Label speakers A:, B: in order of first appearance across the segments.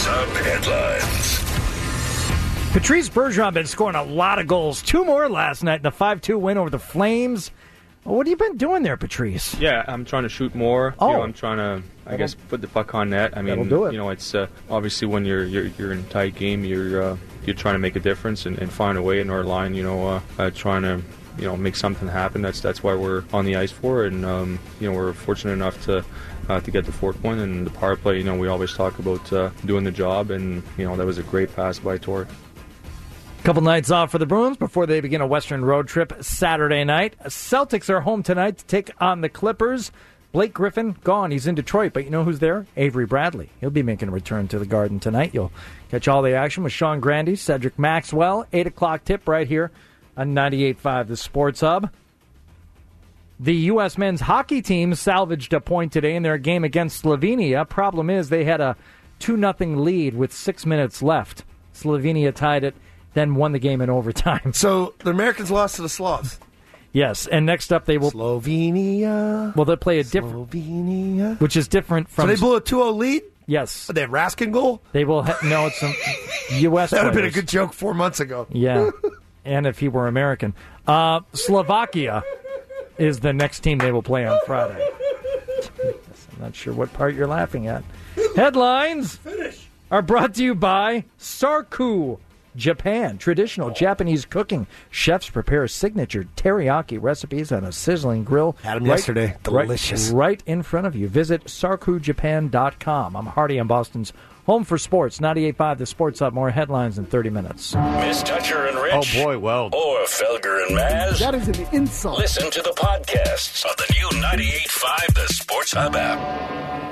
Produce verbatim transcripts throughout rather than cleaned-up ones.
A: Hub headlines.
B: Patrice Bergeron been scoring a lot of goals. Two more last night in the five two win over the Flames. What have you been doing there, Patrice?
C: Yeah, I'm trying to shoot more.
B: Oh.
C: You know, I'm trying to, I guess, put the puck on net. I mean,
B: That'll do it.
C: you know, it's uh, obviously when you're you're you're in a tight game, you're uh, you're trying to make a difference and, and find a way in our line. You know, uh, uh, trying to you know make something happen. That's that's why we're on the ice for, and um, you know we're fortunate enough to. Uh, to get the fourth point and the power play. You know, we always talk about uh, doing the job, and you know that was a great pass by Torrey.
B: Couple nights off for the Bruins before they begin a Western road trip Saturday night. Celtics are home tonight to take on the Clippers. Blake Griffin, gone. He's in Detroit, but you know who's there? Avery Bradley. He'll be making a return to the Garden tonight. You'll catch all the action with Sean Grandy, Cedric Maxwell. eight o'clock tip right here on ninety-eight point five, the Sports Hub. The U S men's hockey team salvaged a point today in their game against Slovenia. Problem is they had a two nothing lead with six minutes left. Slovenia tied it, then won the game in overtime.
D: So the Americans lost to the Slavs.
B: Yes, and next up they will...
D: Slovenia.
B: Well, they'll play a different...
D: Slovenia.
B: Which is different from...
D: So they blew a two oh lead?
B: Yes.
D: They have Raskin goal?
B: They will... Ha- no, it's some U S
D: That would have been a
B: players.
D: good joke four months ago.
B: Yeah, and if he were American. Uh, Slovakia is the next team they will play on Friday. I'm not sure what part you're laughing at. Headlines
D: Finish.
B: are brought to you by Sarku Japan. Traditional Japanese cooking. Chefs prepare signature teriyaki recipes on a sizzling grill.
D: Had 'em
B: right-
D: yesterday. Delicious.
B: Right, right in front of you. Visit sarku japan dot com. I'm Hardy on Boston's Home for Sports, ninety-eight point five, the Sports Hub. More headlines in thirty minutes.
A: Miss Toucher and Rich.
E: Oh, boy, well.
A: Or Felger and Maz.
F: That is an insult.
A: Listen to the podcasts of the new ninety-eight point five, the Sports Hub app.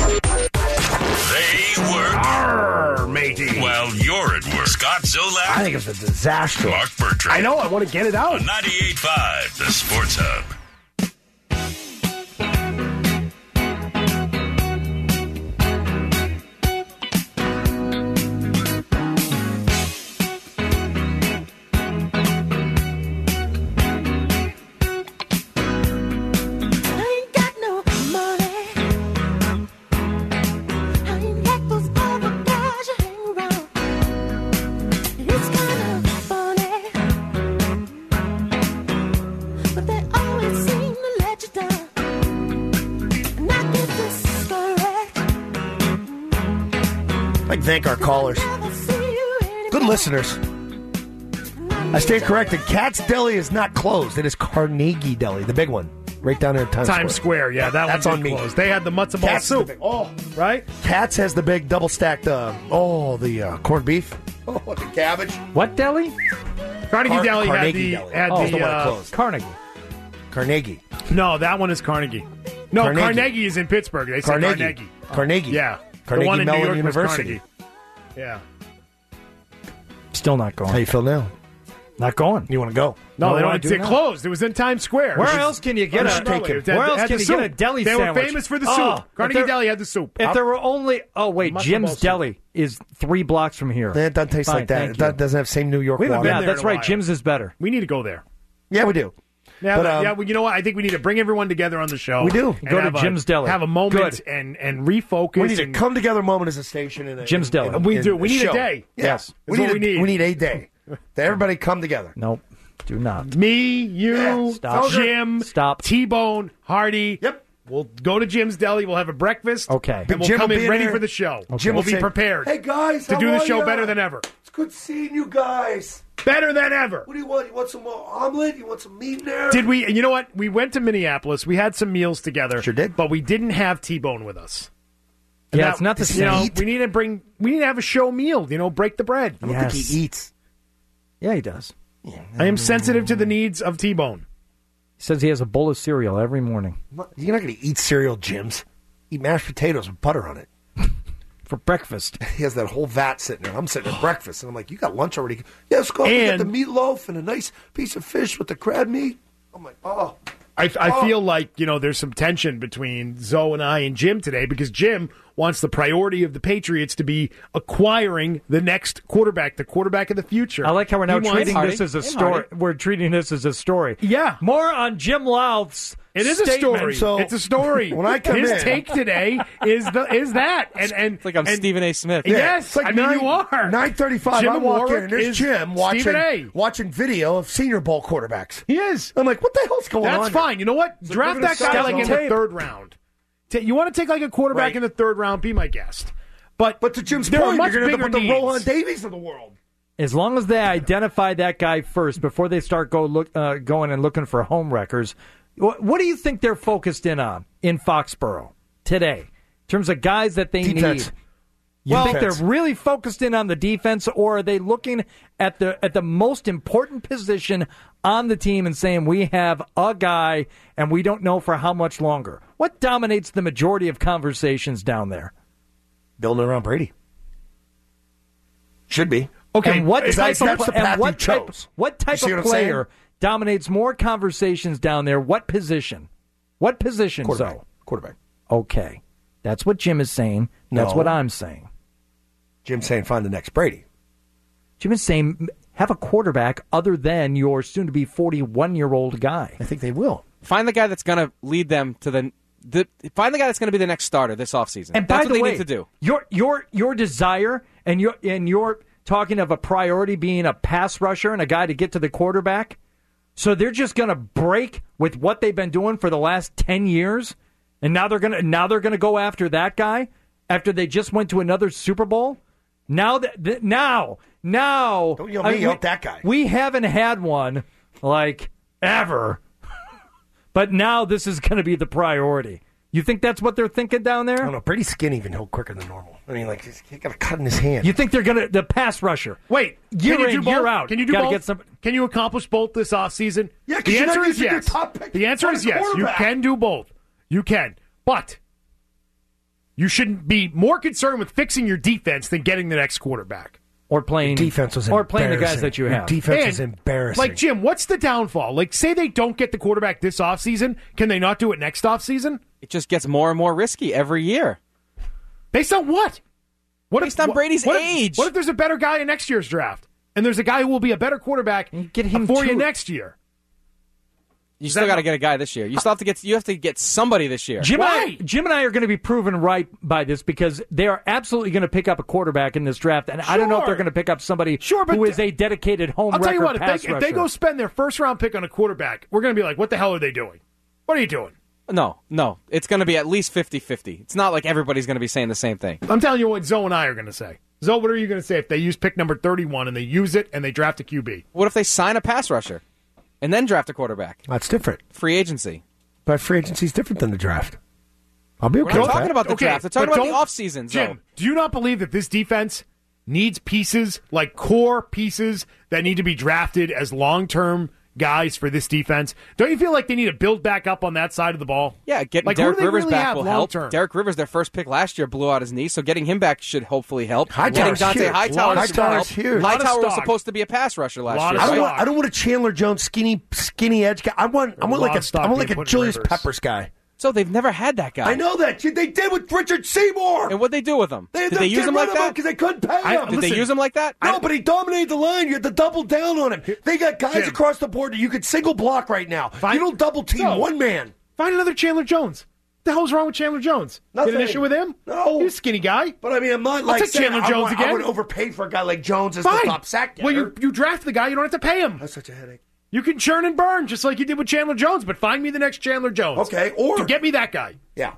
A: They were
D: Arr, matey.
A: Well, you're at work. Scott Zolak.
D: I think it's a disaster.
A: Mark Bertrand.
F: I know, I want to get it out.
A: On ninety-eight point five, the Sports Hub.
D: I'd like to thank our callers. Good listeners. I stand corrected. Katz Deli is not closed. It is Carnegie Deli, the big one, right down there in Times,
F: Times Square, yeah, that
D: That's
F: one
D: on
F: did
D: me.
F: close. They had the matzo ball
D: Katz is the
F: soup.
D: big- oh,
F: right?
D: Katz has the big double stacked, uh, oh, the uh, corned beef. Oh, the cabbage.
B: What deli?
F: Carnegie
D: Car-
F: Deli
D: Carnegie
F: had
D: Deli.
F: the, had
D: Oh,
F: the,
D: the one that
F: uh,
D: closed.
B: Carnegie.
D: Carnegie.
F: no, that one is Carnegie. No,
D: Carnegie.
F: Carnegie, is in Pittsburgh. They say
D: Carnegie.
F: Carnegie.
D: Carnegie.
F: Yeah.
D: Carnegie
F: the one in
D: Mellon
F: New York
D: University.
F: was Carnegie. Yeah.
B: Still not going.
D: How you feel now?
B: Not going.
D: You want to go?
F: No,
B: What
F: they
B: do I
F: don't.
B: do
F: It
B: now?
F: closed. It was in Times Square.
B: Where
F: Which is-
B: else can you get
F: on
B: a-
F: Broadway. It had-
B: Where
F: it
B: else
F: had
B: can
F: the
B: you get a
F: soup.
B: deli
F: They
B: sandwich?
F: were famous for the
B: Oh,
F: soup.
B: if
F: Carnegie
B: there-
F: Deli had the soup.
B: If there were only... Oh, wait,
F: Matzo
B: Jim's
F: ball soup.
B: Deli is three blocks from here.
D: It doesn't taste
B: Fine,
D: like that.
B: thank
D: It do-
B: you.
D: doesn't have same New York
F: We haven't
D: water.
F: been
B: Yeah,
F: there
B: that's
F: in a
B: right.
F: while.
B: Jim's is better.
F: We need to go there.
D: Yeah, we do.
F: Yeah,
D: But,
F: but,
D: um,
F: yeah. Well, you know what? I think we need to bring everyone together on the show.
D: We do.
F: and
B: Go to
F: have a-
B: Jim's Deli.
F: Have a moment
B: Good.
F: and and refocus.
D: We need a
F: and-
D: come together moment as a station. And a,
B: Jim's
D: and-
B: Deli.
D: and-
F: We
D: and
F: do. We need a
D: show.
F: day.
D: Yeah.
B: Yes.
D: We
F: That's
D: need,
F: what
D: a,
F: we need.
D: we need a day. That everybody come together.
B: Nope. Do not.
F: Me, you,
D: Yeah,
B: stop.
F: Jim,
B: Stop.
F: T-Bone, Hardy.
D: Yep.
F: We'll go to Jim's Deli. We'll have a breakfast.
B: Okay.
F: And we'll
D: Jim
F: come
D: will be
F: in
D: in
F: ready
D: there.
F: for the show.
D: Jim
F: We'll
D: will
F: be
D: say,
F: prepared
D: Hey guys,
F: to
D: how
F: do the
D: are
F: show
D: ya?
F: better than ever.
D: It's good seeing you guys.
F: Better than ever.
D: What do you want? You want some more omelet? You want some meat in there?
F: Did we? And you know what? We went to Minneapolis. We had some meals together.
D: Sure did.
F: But we didn't have T-Bone with us. And
B: Yeah,
F: that-
B: it's not the
D: Does he
B: same.
F: You know,
D: eat?
F: we need to bring. We need to have a show meal. You know, break the bread.
D: I don't
B: Yes.
D: think he eats.
B: Yeah, he does.
F: I am sensitive to the needs of T-Bone.
B: He says he has a bowl of cereal every morning
D: You're not going to eat cereal, Jim's. Eat mashed potatoes with butter on it.
B: for breakfast.
D: He has that whole vat sitting there. I'm sitting at breakfast, and I'm like, you got lunch already? Yeah, let's go. We got
F: And-
D: the meatloaf and a nice piece of fish with the crab meat. I'm like, oh.
F: I, I
D: Oh.
F: feel like, you know, there's some tension between Zoe and I and Jim today because Jim wants the priority of the Patriots to be acquiring the next quarterback, the quarterback of the future.
B: I like how we're now
F: He wants-
B: treating this as a
F: Hey,
B: story.
F: Marty.
B: We're treating this as a story.
F: Yeah.
B: More on Jim Louth's
F: It is a
B: statement.
F: story.
D: So,
F: it's a story.
D: when I come
F: His
D: in-
F: take today is the is that. And, and
E: It's like I'm
F: and,
E: Stephen A. Smith.
F: Yes,
D: It's like
F: I mean,
D: nine,
F: you are.
D: nine thirty-five,
F: Jim
D: I walk
F: Warwick
D: in, and there's
F: is
D: Jim watching,
F: Stephen A.
D: watching video of Senior Bowl quarterbacks.
F: He is.
D: I'm like, what the hell's going on
F: That's
D: here?
F: fine. You know what? Draft that guy like in the
D: tape.
F: third round. Ta- You want to take like a quarterback
D: Right.
F: in the third round? Be my guest. But
D: But to Jim's
F: there are
D: point,
F: much
D: you're going to
F: bigger
D: put the
F: needs.
D: Rohan Davies of the world.
B: As long as they identify that guy first before they start go look, uh, going and looking for home wreckers, what, what do you think they're focused in on in Foxborough today in terms of guys that they
D: Defense.
B: need? You think
D: Defense.
B: they're really focused in on the defense, or are they looking at the at the most important position on the team and saying we have a guy and we don't know for how much longer? What dominates the majority of conversations down there?
D: Building around Brady. Should be.
F: Okay,
B: And what
D: Is
B: type
D: that-
B: of
D: that's the
B: and
D: path
B: what
D: he
B: type,
D: chose.
B: what type
D: You see
B: of
D: what I'm saying?
B: player dominates more conversations down there? What position? What position?
D: Quarterback.
B: So
D: Quarterback.
B: okay, that's what Jim is saying. That's
D: No.
B: what I'm saying.
D: Jim's saying find the next Brady.
B: Jim is saying have a quarterback other than your soon-to-be forty-one-year-old guy.
D: I think they will.
E: Find the guy that's going to lead them to the, the. Find the guy that's going to be the next starter this offseason.
B: And
E: that's
B: by
E: what
B: the
E: they
B: way,
E: need to do.
B: your your your desire and your and your talking of a priority being a pass rusher and a guy to get to the quarterback. So they're just going to break with what they've been doing for the last ten years, and now they're going to now they're going to go after that guy after they just went to another Super Bowl. Now that th- now now
D: Don't yell
B: I
D: me,
B: mean,
D: yell
B: we-
D: at that guy.
B: We haven't had one like ever, but now this is going to be the priority. You think that's what they're thinking down there?
D: I don't know. Brady's skinny even he'll quicker than normal. I mean, like, he's got a cut in his hand.
B: You think they're gonna the pass rusher?
F: Wait,
B: Year
F: can you
B: in,
F: do both?
B: year out.
F: Can you do
B: Gotta
F: both?
B: get some-
F: Can you accomplish both this offseason?
D: Yeah, 'cause
F: the
D: you're not
F: answer is
D: using your
F: yes.
D: top pick
F: The answer
D: for
F: is
D: the
F: yes. You
D: quarterback.
F: can do both. You can, but you shouldn't be more concerned with fixing your defense than getting the next quarterback.
B: Or playing
D: defense was
B: or playing the guys
D: embarrassing.
B: that you
D: Your
B: have.
D: defense
F: And,
D: is embarrassing.
F: Like, Jim, what's the downfall? Like, say they don't get the quarterback this offseason. Can they not do it next offseason?
E: It just gets more and more risky every year.
F: Based on what? What
E: Based on
F: what-
E: Brady's
F: what if-
E: age.
F: What if there's a better guy in next year's draft? And there's a guy who will be a better quarterback
B: get him
F: for you
B: to-
F: next year.
E: You still
F: that
E: got to
F: not-
E: get a guy this year. You still have to get. You have to get somebody this year.
B: Jim and, I,
F: Why?
B: Jim and I are going to be proven right by this because they are absolutely going to pick up a quarterback in this draft, and I don't know if
F: Sure.
B: they're going to pick up somebody
F: Sure, but
B: who is
F: th-
B: a dedicated home
F: I'll tell you
B: record
F: what, if
B: pass
F: they, if
B: rusher.
F: they go spend their first round pick on a quarterback, we're going to be like, what the hell are they doing? What are you doing?
E: No, no. It's going to be at least fifty-fifty. It's not like everybody's going to be saying the same thing.
F: I'm telling you what Zoe and I are going to say. Zoe, what are you going to say if they use pick number thirty-one and they use it and they draft a Q B?
E: What if they sign a pass rusher and then draft a quarterback?
D: That's different.
E: Free agency.
D: But free agency is different than the draft. I'll be okay
E: We're
D: with
E: not talking
D: that.
E: about the
F: Okay,
E: draft. We're talking
F: but
E: about the
F: don't-
E: offseason.
F: Jim,
E: Zoe.
F: do you not believe that this defense needs pieces, like core pieces, that need to be drafted as long-term guys for this defense? Don't you feel like they need to build back up on that side of the ball?
E: Yeah, getting
F: Like, who
E: Derek
F: do they
E: Rivers
F: really
E: back
F: have
E: will help.
F: long-term?
E: Derek Rivers, their first pick last year, blew out his knee, so getting him back should hopefully help.
D: Hightower's
E: getting Dante
D: huge.
E: Hightower
D: Lot of
E: should
D: stock.
E: help.
D: Huge.
F: Lot of
E: Hightower was
F: stock.
E: supposed to be a pass rusher last
F: Lot
E: year.
F: of
D: I don't,
E: right?
F: stock.
D: want, I don't want a Chandler Jones skinny skinny edge guy. I want I want
F: lot
D: like
F: of stock
D: a I want
F: being
D: like a
F: put in
D: Julius
F: Rivers.
D: Peppers guy.
E: So they've never had that guy.
D: I know that. They did with Richard Seymour.
E: And what'd they do with him?
D: They,
E: Did they use him like that?
D: because they couldn't pay
F: I-
D: him.
E: Did they
F: Listen,
E: use him like that?
D: No, but he dominated the line. You had to double down on him. They got guys
F: Jim.
D: across the board that you could single block right now.
F: Fine.
D: You don't double team
F: So-
D: one man.
F: Find another Chandler Jones. What the hell's wrong with Chandler Jones?
D: Nothing.
F: Get an issue with him?
D: No.
F: He's a skinny guy.
D: But I mean, I'm not like
F: take
D: saying
F: Chandler
D: I
F: Jones
D: want-
F: again.
D: I would overpay for a guy like Jones as
F: Fine.
D: the top sack getter.
F: Well, you, you draft the guy, you don't have to pay him.
D: That's such a headache.
F: You can churn and burn just like you did with Chandler Jones, but find me the next Chandler Jones.
D: Okay, or-
F: To get me that guy.
D: Yeah,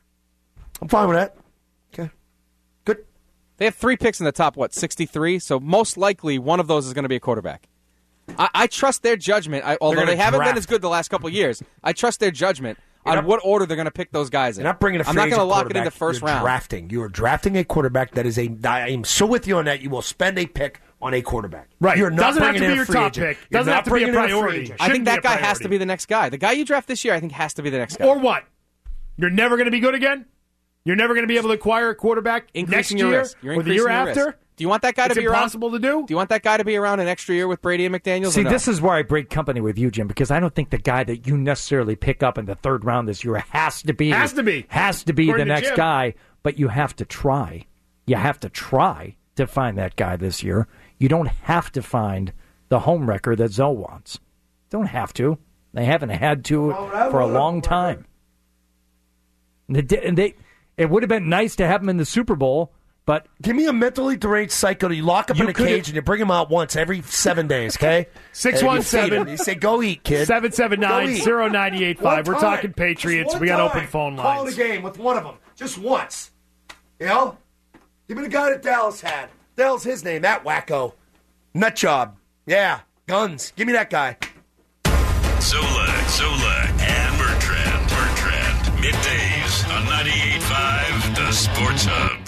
D: I'm fine with that. Okay, good.
E: They have three picks in the top, what, sixty-three? So most likely one of those is going to be a quarterback. I, I trust their judgment, I, although
D: gonna
E: they haven't been
D: draft.
E: as good the last couple of years. I trust their judgment
D: You're
E: on
D: not-
E: what order they're going to pick those guys in.
D: You're not bringing a free
E: I'm not
D: agent
E: gonna lock it
D: quarterback.
E: into first
D: You're
E: round.
D: drafting. You are drafting a quarterback that is a. I am so with you on that. You will spend a pick on a quarterback.
F: Right.
D: You're not
F: Doesn't have
D: bringing
F: to
D: in
F: be
D: a
F: your
D: free
F: top
D: agent.
F: pick.
D: You're
F: Doesn't
D: not
F: have to be a
D: bringing in free
F: priority.
D: agent.
E: I think
F: Shouldn't be
E: that
F: a
E: guy has
F: priority.
E: to be the next guy. The guy you draft this year, I think, has to be the next guy.
F: Or what? You're never going to be good again? You're never going to be able to acquire a quarterback
E: Increasing
F: next
E: your
F: year
E: risk. You're
F: or the year
E: increasing your
F: after?
E: risk. Do you want that guy
F: It's
E: to be around?
F: impossible to do.
E: Do you want that guy to be around an extra year with Brady and McDaniels?
B: See,
E: or no?
B: this is where I break company with you, Jim, because I don't think the guy that you necessarily pick up in the third round this year has to be
F: Has to be.
B: has to be the
F: According to
B: next
F: Jim.
B: guy. But you have to try. You have to try to find that guy this year. You don't have to find the home wrecker that Zoe wants. Don't have to. They haven't had to for a long time. And they, and they, it would have been nice to have them in the Super Bowl, but
D: give me a mentally deranged psycho that you lock up in a cage and you bring him out once every seven days, okay?
F: six one seven.
D: You say, go eat, kid.
F: seven seven nine, zero nine eight five. We're talking Patriots. We got
D: time.
F: open phone lines.
D: Call the game with one of them. Just once. You know? Give me the guy that Dallas had. The hell's his name? That wacko. Nutjob. Yeah. Guns. Give me that guy.
A: Zola, Zola, and Bertrand. Bertrand. Middays on ninety-eight point five, The Sports Hub.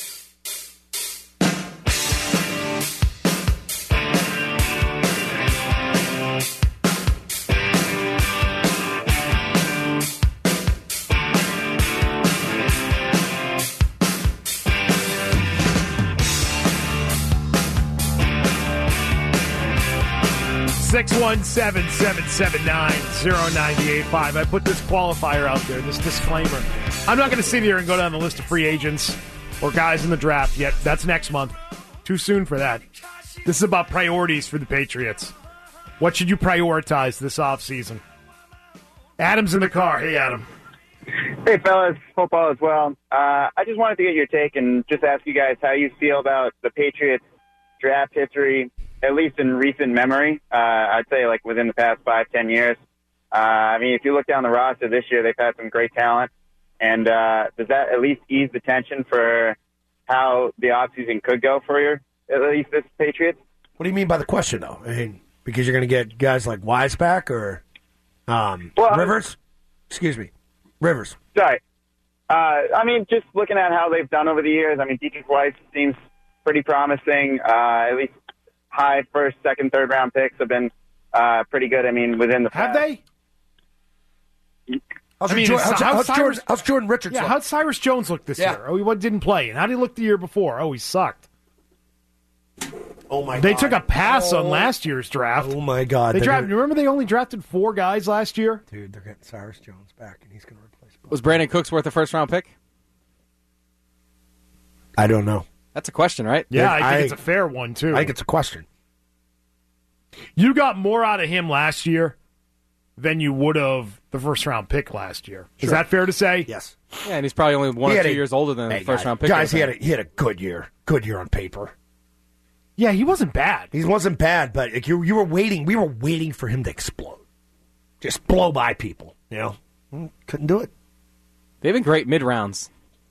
F: six one seven, seven seven nine, zero nine eight five. I put this qualifier out there, this disclaimer. I'm not going to sit here and go down the list of free agents or guys in the draft yet. That's next month. Too soon for that. This is about priorities for the Patriots. What should you prioritize this offseason? Adam's in the car. Hey, Adam.
G: Hey, fellas. Hope all is well. Uh, I just wanted to get your take and just ask you guys how you feel about the Patriots draft history, at least in recent memory. Uh, I'd say like within the past five, ten years. Uh, I mean, if you look down the roster this year, they've had some great talent. And uh, does that at least ease the tension for how the offseason could go for your, at least this Patriots?
D: What do you mean by the question, though? I mean, because you're going to get guys like Wise back or um,
G: well,
D: Rivers? Excuse me. Rivers.
G: Sorry. Uh, I mean, just looking at how they've done over the years, I mean, Dietrich Weiss seems pretty promising. Uh, at least high first, second, third round picks have been uh, pretty good. I mean, within the
F: Have
G: past.
F: they?
D: How's,
F: I mean,
D: Jordan, how's,
F: how's
D: how's,
F: Cyrus-
D: Jordan, how's Jordan Richards
F: Yeah,
D: look?
F: how'd Cyrus Jones look this
D: Yeah.
F: year? Oh, he what, didn't play. And how did he look the year before? Oh, he sucked.
D: Oh, my
F: They
D: God.
F: took a pass
D: oh.
F: on last year's draft.
D: Oh, my God.
F: They
D: They're
F: drafted.
D: gonna-
F: Remember, they only drafted four guys last year.
D: Dude, they're getting Cyrus Jones back, and he's going to replace him.
E: Was Brandon Cooks worth a first-round pick?
D: I don't know.
E: That's a question, right?
F: Yeah, I think
D: I-
F: it's a fair one too.
D: I think it's a question.
F: You got more out of him last year than you would have the first round pick last year. Is
D: Sure.
F: that fair to say?
D: Yes.
E: Yeah, and he's probably only one
D: He
E: or
D: had
E: two
D: a-
E: years older than
D: Hey,
E: the first-round pick.
D: Guys, he
E: would
D: had,
E: have
D: a, he had a good year. Good year on paper.
F: Yeah, he wasn't bad.
D: He wasn't bad, but like, you, you were waiting. We were waiting for him to explode. Just blow by people, you know? Mm, Couldn't do it.
E: been. They've been great mid-rounds.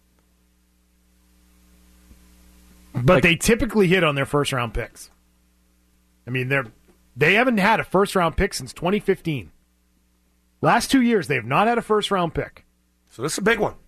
F: But
E: Like-
F: they typically hit on their first round picks. I mean, they're they haven't had a first round pick since twenty fifteen. Last two years, they have not had a first round pick.
D: So this is a big one.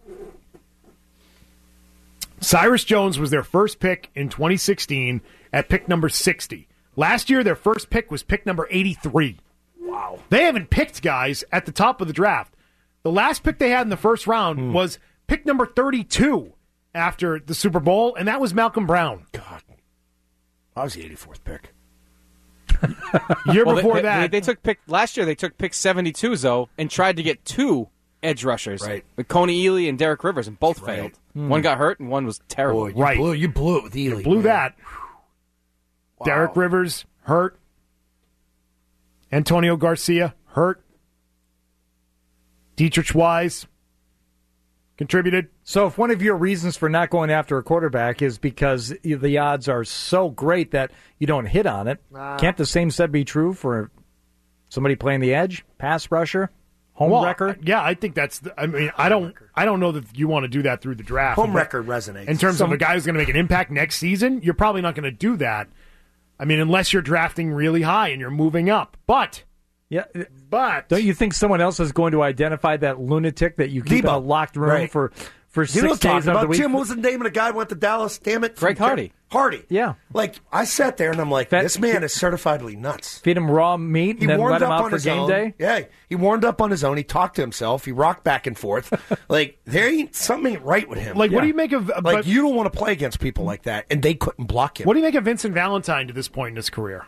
F: Cyrus Jones was their first pick in twenty sixteen at pick number sixty. Last year, their first pick was pick number eighty-three. Wow. They haven't picked guys at the top of the draft. The last pick they had in the first round
D: Hmm.
F: was pick number thirty-two after the Super Bowl, and that was Malcolm Brown.
D: God. I was the eighty-fourth pick.
F: Year
E: Well, they-
F: before
E: they,
F: that,
E: they, they took pick last year. They took pick seventy-two, though, and tried to get two edge rushers,
D: Right.
E: with Coney Ely and Derek Rivers, and both
D: Right.
E: failed. One got hurt, and one was terrible.
D: Boy, you
F: Right.
D: blew, you blew it with Ely.
F: blew
D: man.
F: that.
D: Wow.
F: Derek Rivers, hurt. Antonio Garcia, hurt. Dietrich Wise, contributed.
B: So if one of your reasons for not going after a quarterback is because the odds are so great that you don't hit on it, can't the same said be true for somebody playing the edge, pass rusher, home
F: Well,
B: wrecker?
F: Yeah, I think that's. The, I mean, I don't. I don't know that you want to do that through the draft.
D: Home
F: But
D: record resonates.
F: in terms
B: Some-
F: of a guy who's going to make an impact next season. You're probably not going to do that. I mean, unless you're drafting really high and you're moving up. But,
B: Yeah.
F: but
B: Don't you think someone else is going to identify that lunatic that you keep in a
D: Debo.
B: locked room
D: Right.
B: for, for
D: You
B: six
D: know what I'm
B: days
D: talking
B: out of the
D: about?
B: week?
D: Tim, what was the name of the guy who went to Dallas? Damn it.
E: Greg Hardy.
D: Hardy.
B: Yeah.
D: Like, I sat there and I'm like,
B: That-
D: this man is certifiably nuts.
B: Feed him raw meat
D: He
B: and then
D: warmed
B: let him
D: up
B: out
D: on
B: for
D: his
B: game
D: own.
B: day?
D: Yeah, he warmed up on his own. He talked to himself. He rocked back and forth. Like, there ain't something ain't right with him.
F: like, what
B: Yeah.
F: do you make of?
D: Like,
F: but
D: you don't want to play against people like that, and they couldn't block him.
F: what do you make of Vincent Valentine to this point in his career?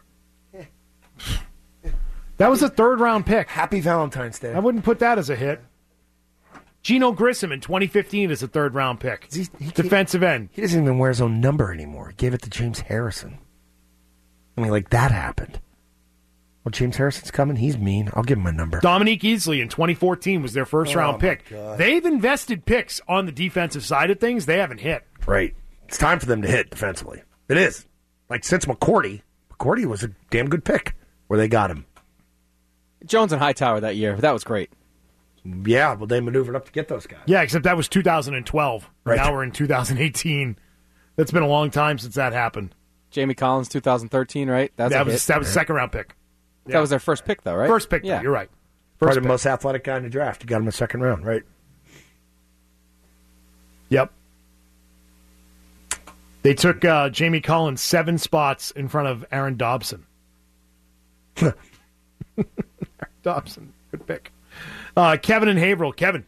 F: That was a third round pick.
D: Happy Valentine's Day.
F: I wouldn't put that as a hit. Geno Grissom in twenty fifteen is a third round pick.
D: He- he-
F: Defensive end.
D: He doesn't even wear his own number anymore. He gave it to James Harrison. I mean, like, that happened. Oh, James Harrison's coming. He's mean. I'll give him a number.
F: Dominique Easley in twenty fourteen was their first-round
D: Oh,
F: pick.
D: my God.
F: They've invested picks on the defensive side of things. They haven't hit.
D: Right. It's time for them to hit defensively. It is. Like, since McCourty, McCourty was a damn good pick where they got him.
E: Jones and Hightower that year. That was great.
D: Yeah, well, they maneuvered up to get those guys.
F: Yeah, except that was two thousand twelve.
D: Right.
F: Now we're in two thousand eighteen. That's been a long time since that happened.
E: Jamie Collins, two thousand thirteen, right? That's
F: that
E: a
F: was
E: hit.
F: that was a second-round pick.
E: That was their first pick, though, right?
F: First pick,
E: yeah.
F: though, you're right.
D: Probably
F: First
D: the most athletic guy in the draft. You got him in the second round, right?
F: Yep. They took uh, Jamie Collins seven spots in front of Aaron Dobson. Aaron Dobson, good pick. Uh, Kevin and Haverhill. Kevin.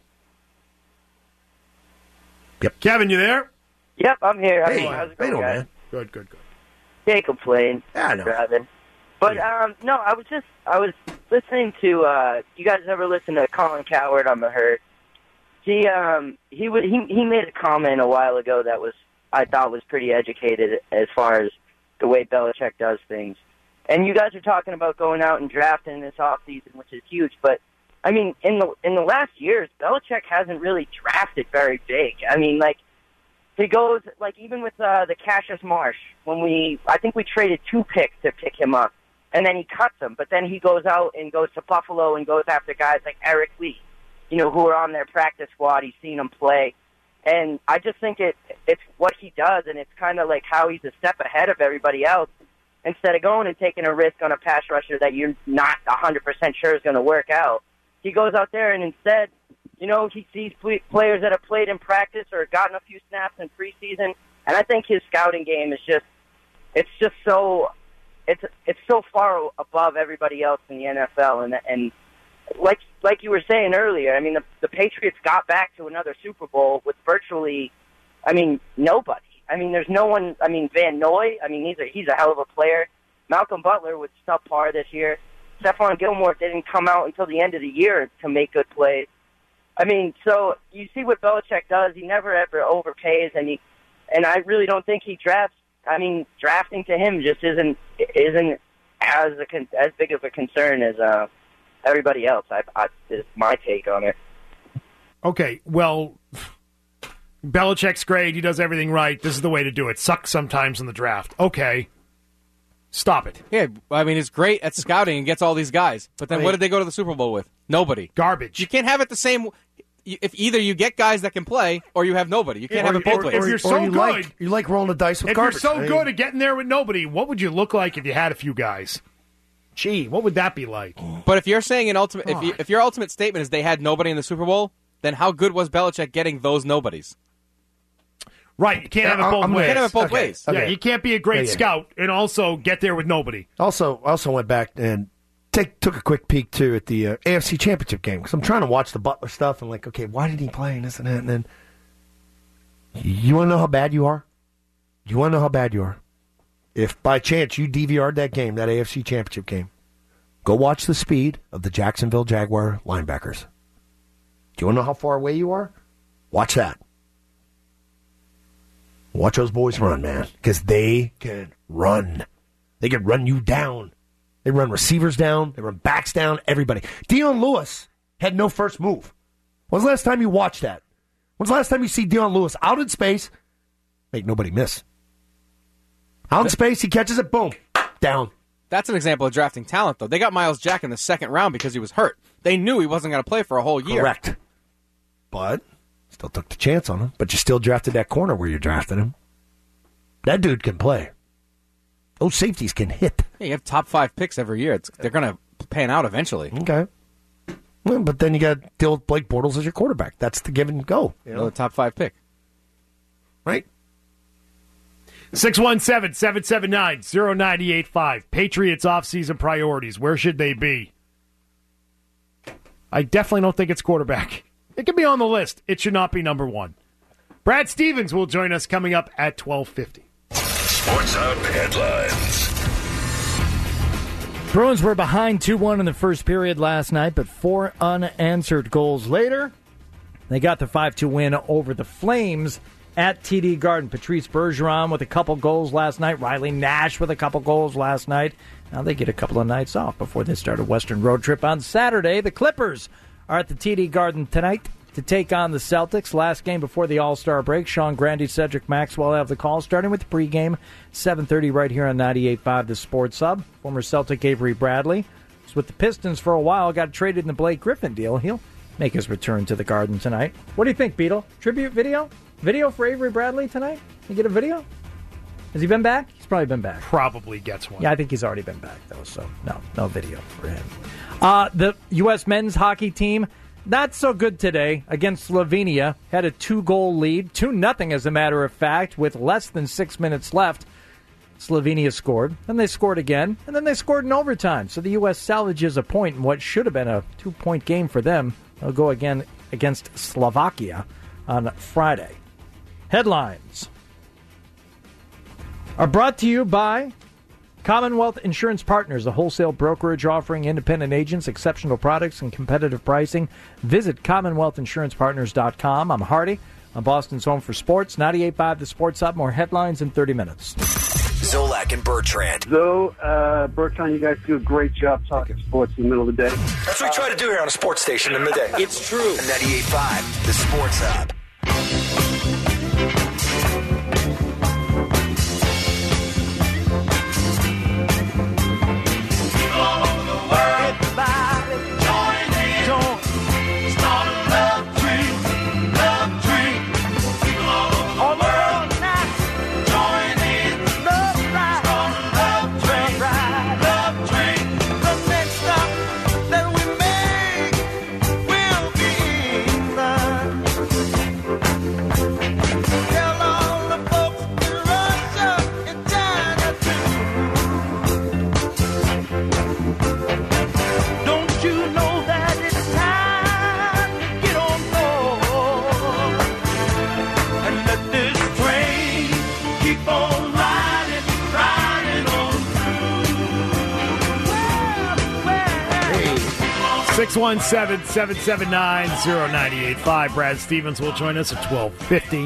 D: Yep.
F: Kevin, you there?
H: Yep, I'm here.
D: Hey,
H: How's it
D: hey,
H: going,
D: no,
H: guys?
D: man.
F: Good, good, good.
H: Can't complain.
D: Yeah, I know.
H: Driving. But um, no, I was just I was listening to. Uh, you guys ever listen to Colin Cowherd on the Herd? He um he would he he made a comment a while ago that was I thought was pretty educated as far as the way Belichick does things. And you guys are talking about going out and drafting this offseason, which is huge. But I mean, in the in the last years, Belichick hasn't really drafted very big. I mean, like. He goes, like, even with uh, the Cassius Marsh, when we, I think we traded two picks to pick him up, and then he cuts them, but then he goes out and goes to Buffalo and goes after guys like Eric Lee, you know, who are on their practice squad. He's seen them play. And I just think it it's what he does, and it's kind of like how he's a step ahead of everybody else. Instead of going and taking a risk on a pass rusher that you're not one hundred percent sure is going to work out, he goes out there and instead, you know, he sees players that have played in practice or gotten a few snaps in preseason, and I think his scouting game is just, it's just so, it's it's so far above everybody else in the N F L, and and like like you were saying earlier, I mean, the, the Patriots got back to another Super Bowl with virtually, I mean, nobody. I mean, there's no one. I mean, Van Noy. I mean, he's a he's a hell of a player. Malcolm Butler was subpar this year. Stephon Gilmore didn't come out until the end of the year to make good plays. I mean, so you see what Belichick does. He never ever overpays, and he, and I really don't think he drafts. I mean, drafting to him just isn't isn't as a con, as big of a concern as uh, everybody else. I, I is my take on it.
F: Okay, well, Belichick's great. He does everything right. This is the way to do it. Sucks sometimes in the draft. Okay, stop it.
E: Yeah, I mean, he's great at scouting and gets all these guys. But then
F: I mean,
E: what did they go to the Super Bowl with? Nobody.
F: Garbage.
E: You can't have it the same. If either you get guys that can play or you have nobody. You can't
F: Or-
E: have it both
F: or-
E: ways.
F: if you're so
D: you
F: good,
D: like, you like rolling the dice with
F: if
D: garbage.
F: you're so
D: I mean,
F: good at getting there with nobody, what would you look like if you had a few guys? Gee, what would that be like?
E: But if you're saying an ultimate, if, you, if your ultimate statement is they had nobody in the Super Bowl, then how good was Belichick getting those nobodies?
F: Right, you can't have it
D: I'm-
F: both
D: I'm
F: ways.
D: with-
E: Can't have it both
D: Okay.
E: ways.
F: Yeah,
D: Okay.
F: you can't be a great
D: Yeah, yeah.
F: scout and also get there with nobody.
D: Also, also went back and take took a quick peek too at the uh, A F C Championship game because I'm trying to watch the Butler stuff and like, okay, why did he play and this and that? And then you want to know how bad you are? You want to know how bad you are? If by chance you D V R'd that game, that A F C Championship game, go watch the speed of the Jacksonville Jaguar linebackers. Do you want to know how far away you are? Watch that. Watch those boys run, man, because they can run. They can run you down. They run receivers down. They run backs down. Everybody. Dion Lewis had no first move. When's the last time you watched that? When's the last time you see Dion Lewis out in space? Make nobody miss. Out in space, he catches it, boom, down.
E: That's an example of drafting talent, though. They got Myles Jack in the second round because he was hurt. They knew he wasn't going to play for a whole year.
D: Correct. But still took the chance on him. But you still drafted that corner where you drafted him. That dude can play. Those safeties can hit.
E: Yeah, you have top five picks every year. It's, they're going to pan out eventually.
D: Okay. Well, but then you got to deal with Blake Bortles as your quarterback. That's the give and go. You know?
E: Another top five pick.
D: Right?
F: six one seven, seven seven nine, zero nine eight five. Patriots offseason priorities. Where should they be? I definitely don't think it's quarterback. It can be on the list. It should not be number one. Brad Stevens will join us coming up at twelve fifty.
A: Sports Hub headlines.
B: Bruins were behind two one in the first period last night, but four unanswered goals later, they got the five two win over the Flames at T D Garden. Patrice Bergeron with a couple goals last night. Riley Nash with a couple goals last night. Now they get a couple of nights off before they start a Western road trip on Saturday. The Clippers are at the T D Garden tonight to take on the Celtics. Last game before the All-Star break. Sean Grandy, Cedric Maxwell have the call, starting with the pregame, seven thirty right here on ninety-eight point five The Sports Hub. Former Celtic Avery Bradley was with the Pistons for a while, got traded in the Blake Griffin deal. He'll make his return to the Garden tonight. What do you think, Beetle? Tribute video? Video for Avery Bradley tonight? You get a video? Has he been back? He's probably been back.
F: Probably gets one.
B: Yeah, I think he's already been back, though, so no, no video for him. Uh, the U S men's hockey team, not so good today against Slovenia. Had a two-goal lead, two nothing as a matter of fact, with less than six minutes left. Slovenia scored, then they scored again, and then they scored in overtime. So the U S salvages a point in what should have been a two-point game for them. They'll go again against Slovakia on Friday. Headlines are brought to you by Commonwealth Insurance Partners, a wholesale brokerage offering independent agents exceptional products and competitive pricing. Visit commonwealth insurance partners dot com. I'm Hardy. I'm Boston's home for sports. ninety-eight point five The Sports Hub. More headlines in thirty minutes.
I: Zolak and Bertrand.
J: So, uh, Bertrand, you guys do a great job talking sports in the middle of the day.
I: That's what we try to do here on a sports station in the day. It's true. ninety-eight point five The Sports Hub.
F: six one seven, seven seven nine, zero nine eight five. Brad Stevens will join us at twelve fifty.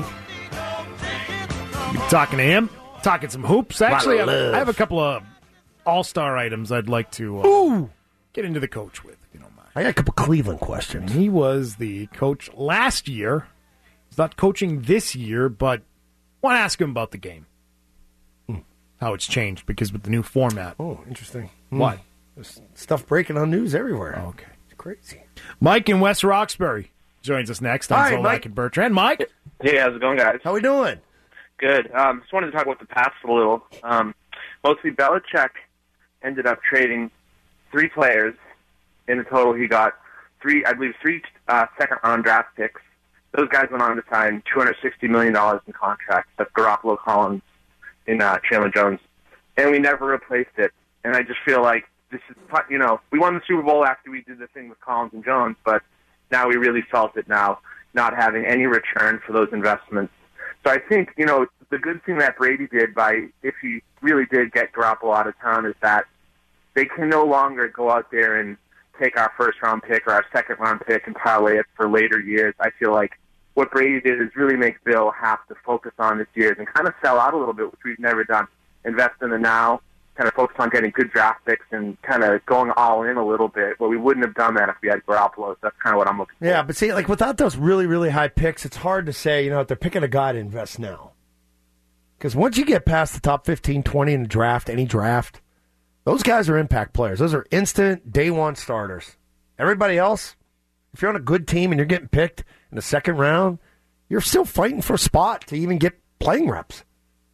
F: Be talking to him, talking some hoops. Actually, I have, I have a couple of all-star items I'd like to uh, get into the coach with, if you don't mind.
D: I got a couple Cleveland questions.
F: He was the coach last year. He's not coaching this year, but I want to ask him about the game. Hmm. How it's changed, because with the new format.
D: Oh, interesting.
F: What?
D: Hmm. There's stuff breaking on news everywhere.
F: Oh, okay.
D: Crazy.
F: Mike in West Roxbury joins us next on
D: Hi,
F: Zolak
D: Mike.
F: and Bertrand. Mike?
K: Hey, how's it going, guys?
D: How we doing?
K: Good. Um, just wanted to talk about the past a little. Um, mostly Belichick ended up trading three players. In the total, he got three, I believe, three uh, second-round draft picks. Those guys went on to sign two hundred sixty million dollars in contracts. That's Garoppolo, Collins, and uh, Chandler Jones. And we never replaced it. And I just feel like this is, you know, we won the Super Bowl after we did the thing with Collins and Jones, but now we really felt it now, not having any return for those investments. So I think, you know, the good thing that Brady did by, if he really did get Garoppolo out of town, is that they can no longer go out there and take our first-round pick or our second-round pick and parlay it for later years. I feel like what Brady did is really make Bill have to focus on this year and kind of sell out a little bit, which we've never done. Invest in the now, kind of focus on getting good draft picks and kind of going all in a little bit. But we wouldn't have done that if we had Garoppolo. So that's kind of what I'm looking for.
D: Yeah, but see, like without those really, really high picks, it's hard to say, you know, if they're picking a guy to invest now. Because once you get past the top fifteen, twenty in the draft, any draft, those guys are impact players. Those are instant, day one starters. Everybody else, if you're on a good team and you're getting picked in the second round, you're still fighting for a spot to even get playing reps.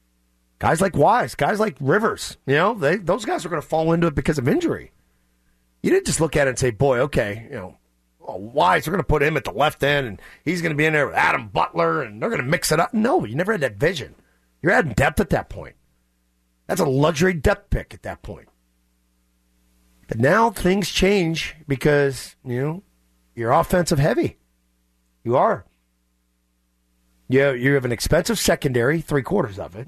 D: Guys like Wise, guys like Rivers, you know, they, those guys are going to fall into it because of injury. You didn't just look at it and say, boy, okay, you know, oh, Wise, we're going to put him at the left end, and he's going to be in there with Adam Butler, and they're going to mix it up. No, you never had that vision. You're adding depth at that point. That's a luxury depth pick at that point. But now things change because, you know, you're offensive heavy. You are. You, you have an expensive secondary, three quarters of it.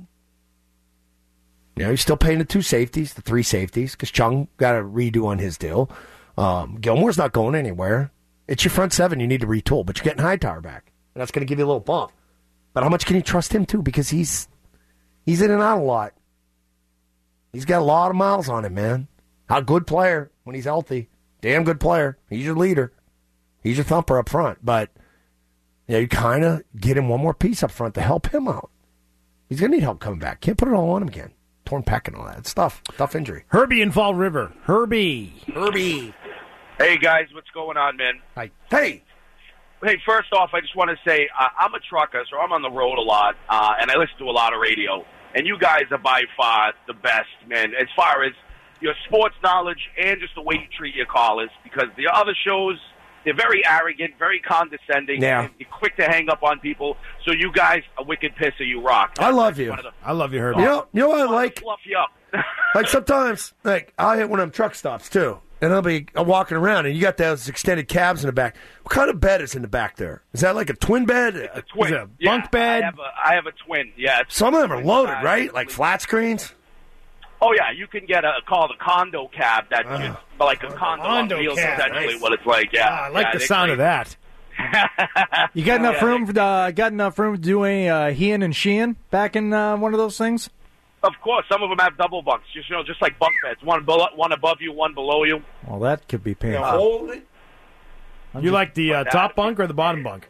D: You know, you're still paying the two safeties, the three safeties, because Chung got a redo on his deal. Um, Gilmore's not going anywhere. It's your front seven you need to retool, but you're getting Hightower back. And that's going to give you a little bump. But how much can you trust him, too? Because he's he's in and out a lot. He's got a lot of miles on him, man. A good player when he's healthy. Damn good player. He's your leader. He's your thumper up front. But yeah, you kind of get him one more piece up front to help him out. He's going to need help coming back. Can't put it all on him again. Torn pec and all that. It's tough. Tough injury.
F: Herbie in Fall River. Herbie.
D: Herbie.
L: Hey, guys. What's going on, man?
D: Hi. Hey.
L: Hey, first off, I just want to say uh, I'm a trucker, so I'm on the road a lot, uh, and I listen to a lot of radio. And you guys are by far the best, man, as far as your sports knowledge and just the way you treat your callers. Because the other shows, they're very arrogant, very condescending,
D: yeah.
L: and they're quick to hang up on people. So you guys are wicked pisser. You rock.
D: I love you.
L: The,
F: I love you, Herbie.
D: You know, you know what I like?
L: Fluff you up.
D: Like sometimes, like I'll hit one of them truck stops too. And I'll be walking around, and you got those extended cabs in the back. What kind of bed is in the back there? Is that like a twin bed?
L: It's a twin.
F: Is it a
L: yeah,
F: bunk bed?
L: I have a, I have a twin, yeah.
D: Some of them are loaded, right? Like flat screens?
L: Oh, yeah. You can get a called a condo cab that's uh, just like a condo,
F: condo
L: on wheels,
F: cab.
L: essentially,
F: Nice.
L: what it's like, yeah.
F: Ah, I like
L: yeah,
F: the sound
L: great.
F: of that.
B: You got enough
L: Yeah,
B: room? For, uh, got enough room to do a uh, heeing and sheeing back in uh, one of those things?
L: Of course, some of them have double bunks, just you know, just like bunk beds, one below, one above you, one below you.
B: Well, that could be painful.
L: Uh,
D: Hold it.
F: You like the uh, top bunk or the bottom bunk?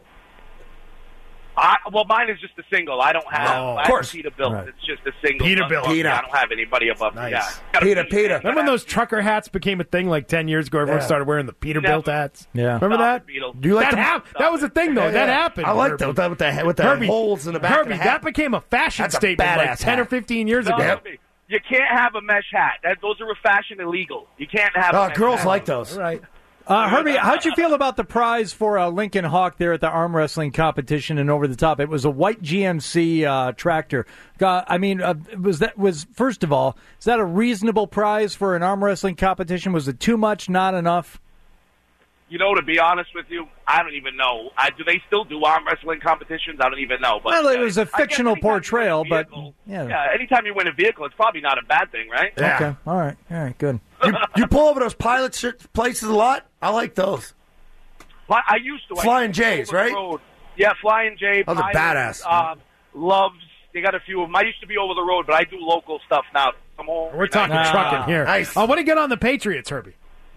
L: I, well, mine is just a single. I don't have.
F: Oh, of
L: I have
D: course.
L: Peterbilt.
B: Right.
L: It's just a single.
F: Peterbilt.
L: bunk.
D: Peter.
L: I don't have anybody above me.
F: Nice.
L: Yeah. Gotta
D: Peter,
L: be-
D: Peter.
F: Remember when those trucker hats became a thing like ten years ago? Everyone
D: Yeah.
F: started wearing the Peterbilt
L: Never.
F: hats.
B: Yeah.
F: Remember that?
L: Stop it, Beetle.
D: Do you like
F: that
D: the
F: hap- That was a thing, though.
D: Yeah,
F: That
D: yeah.
F: happened.
D: I like
F: Herbie.
D: that with the, with the
F: Herbie,
D: holes in the back
F: Herbie,
D: of the hat.
F: that became a fashion
D: That's a
F: statement like
D: badass
F: ten or
D: hat.
F: fifteen years ago.
L: Trust me, you can't have a mesh hat. That, those are fashion illegal. You can't have.
D: Oh,
L: a mesh
D: girls
L: hat.
D: like those.
F: All right.
B: Uh, Herbie, how'd you feel about the prize for uh, Lincoln Hawk there at the arm wrestling competition and Over the Top? It was a white G M C uh, tractor. Uh, I mean, uh, was that was first of all, is that a reasonable prize for an arm wrestling competition? Was it too much, not enough?
L: You know, to be honest with you, I don't even know. I, do they still do arm wrestling competitions? I don't even know. But
B: Well, it was a
L: uh, I guess
B: fictional
L: anytime you
B: portrayal,
L: win a
B: but
L: vehicle-
B: yeah.
L: yeah, anytime you win a vehicle, it's probably not a bad thing, right?
D: Yeah.
B: Okay, all right, all right, good.
D: You, you pull over those pilot shit places a lot? I like those.
L: Fly, I used to. I
D: Flying
L: used to go
D: J's,
L: over the
D: right?
L: road. Yeah, Flying J.
D: Those are
L: Pilots,
D: badass.
L: Uh, Loves. They got a few of them. I used to be over the road, but I do local stuff now. I'm home.
F: We're talking
B: Nah.
F: trucking here.
D: Nice.
F: I want to get on the Patriots, Herbie.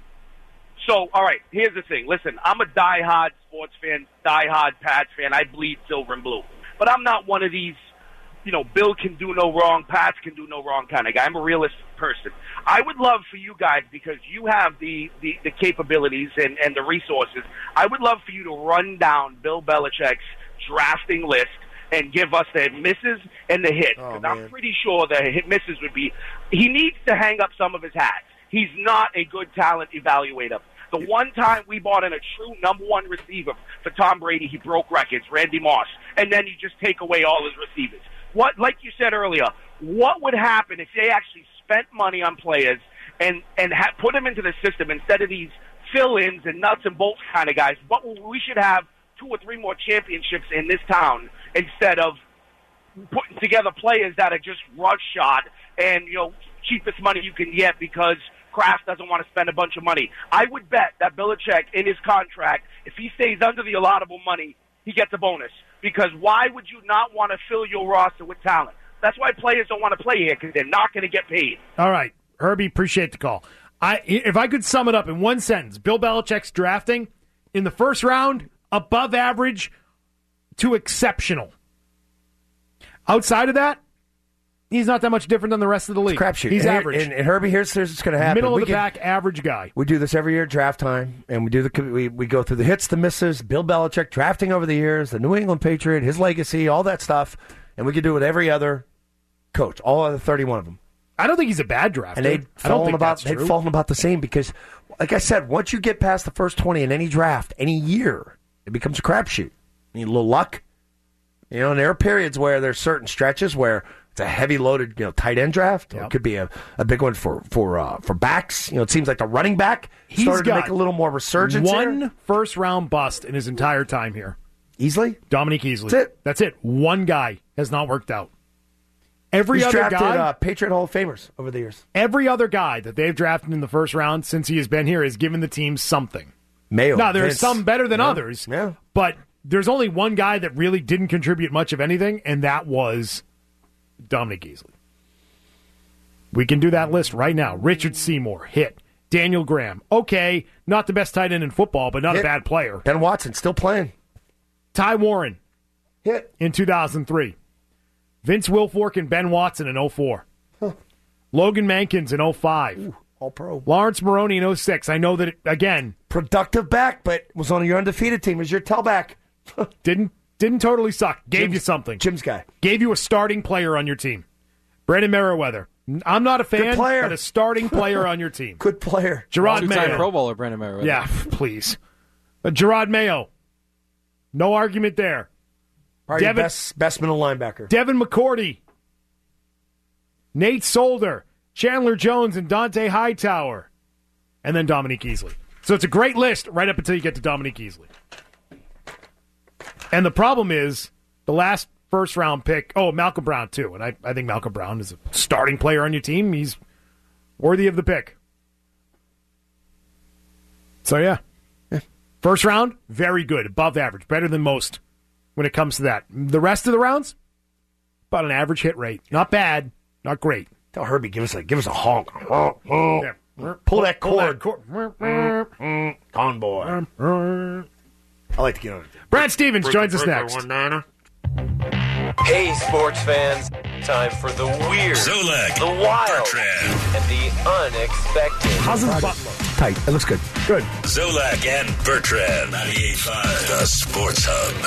L: So, all right, here's the thing. Listen, I'm a diehard sports fan, diehard Pats fan. I bleed silver and blue. But I'm not one of these, you know, Bill can do no wrong, Pats can do no wrong kind of guy. I'm a realist person. I would love for you guys, because you have the, the, the capabilities and, and the resources, I would love for you to run down Bill Belichick's drafting list and give us the misses and the hits.
D: Oh,
L: Because
D: man.
L: I'm pretty sure the hit misses would be, he needs to hang up some of his hats. He's not a good talent evaluator. The one time we bought in a true number one receiver for Tom Brady, he broke records, Randy Moss, and then you just take away all his receivers. What, like you said earlier, what would happen if they actually spent money on players and and ha- put them into the system instead of these fill-ins and nuts and bolts kind of guys? What we should have two or three more championships in this town instead of putting together players that are just rush shot and, you know, cheapest money you can get because Kraft doesn't want to spend a bunch of money. I would bet that Belichick, in his contract, if he stays under the allotable money, he gets a bonus. Because why would you not want to fill your roster with talent? That's why players don't want to play here, because they're not going to get paid.
F: All right, Herbie, appreciate the call. I, if I could sum it up in one sentence, Bill Belichick's drafting in the first round, above average to exceptional. Outside of that, he's not that much different than the rest of the league.
D: Crapshoot.
F: He's
D: and,
F: average.
D: And, and Herbie, here's, here's what's going to happen.
F: Middle of
D: we
F: the
D: get,
F: pack, average guy.
D: We do this every year, draft time, and we do the we, we go through the hits, the misses, Bill Belichick drafting over the years, the New England Patriot, his legacy, all that stuff, and we could do it with every other coach, all other thirty-one of them.
F: I don't think he's a bad drafter.
D: And they'd
F: I don't
D: fallen
F: think
D: about
F: that's
D: they'd
F: true.
D: fallen about the same because, like I said, once you get past the first twenty in any draft, any year, it becomes a crapshoot. You need a little luck, you know. And there are periods where there's certain stretches where it's a heavy loaded, you know, tight end draft. Or
F: Yep.
D: it could be a, a big one for for uh, for backs. You know, it seems like the running back
F: He's
D: started to
F: got
D: make a little more resurgence.
F: One
D: here.
F: first round bust in his entire time here.
D: Easily,
F: Dominique Easley.
D: That's it.
F: That's it. One guy has not worked out. Every
D: he's
F: other
D: drafted
F: guy,
D: uh, Patriot Hall of Famers over the years.
F: every other guy that they've drafted in the first round since he has been here has given the team something.
D: Mayo.
F: Now there
D: Vince.
F: are some better than
D: Yeah.
F: others,
D: Yeah.
F: but there's only one guy that really didn't contribute much of anything, and that was Dominic Easley. We can do that list right now. Richard Seymour, hit. Daniel Graham, okay, not the best tight end in football, but not
D: hit.
F: a bad player.
D: Ben Watson, still playing.
F: Ty Warren,
D: hit.
F: In two thousand three. Vince Wilfork and Ben Watson in oh four. Huh. Logan Mankins in oh five.
D: Ooh, all pro.
F: Lawrence Maroney in oh six. I know that, it, again.
D: Productive back, but was on your undefeated team. Was your tailback.
F: didn't didn't totally suck. Gave
D: Jim's,
F: you something.
D: Jim's guy.
F: Gave you a starting player on your team. Brandon Merriweather. I'm not a fan, but a starting player on your team.
D: Good player.
F: Gerard
E: Two-time
F: Mayo.
E: Pro Bowler Brandon Merriweather.
F: Yeah, please. Uh, Gerard Mayo. No argument there.
D: Probably
F: Devin,
D: best, best middle linebacker.
F: Devin McCourty. Nate Solder. Chandler Jones and Dante Hightower. And then Dominique Easley. So it's a great list right up until you get to Dominique Easley. And the problem is the last first-round pick, oh, Malcolm Brown, too. And I, I think Malcolm Brown is a starting player on your team. He's worthy of the pick. So, yeah. yeah. First round, very good, above average, better than most when it comes to that. The rest of the rounds, about an average hit rate. Not bad, not great.
D: Tell Herbie, give us a, give us a honk. honk, honk. Yeah. Pull that cord. Pull that cord. Mm, Gone boy. I like to get on it.
F: Brad Stevens joins us next.
I: Hey, sports fans. Time for the weird,
A: Zolak,
I: the wild,
A: Bertrand.
I: and the unexpected.
F: How's his Butler?
D: Tight. It looks good.
F: Good.
A: Zolak and Bertrand. ninety-eight point five, the Sports Hub.